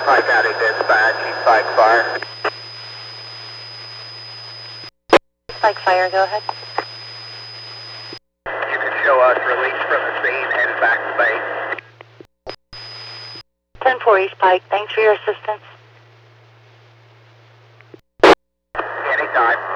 Pike out of dispatch, East Pike Fire. Pike Fire, go ahead. You can show us release from the scene, headed back to base. 10-4 East Pike, thanks for your assistance. Anytime.